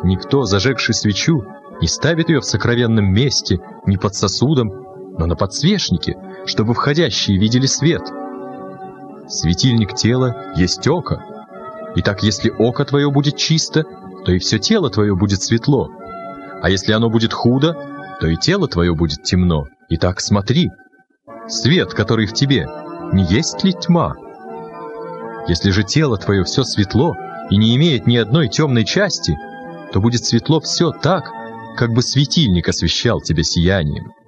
Никто, зажегший свечу, не ставит ее в сокровенном месте, не под сосудом, но на подсвечнике, чтобы входящие видели свет. Светильник тела есть око. Итак, если око твое будет чисто, то и все тело твое будет светло. А если оно будет худо, то и тело твое будет темно. Итак, смотри, свет, который в тебе, не есть ли тьма? Если же тело твое все светло и не имеет ни одной темной части, то будет светло все так, как бы светильник освещал тебя сиянием.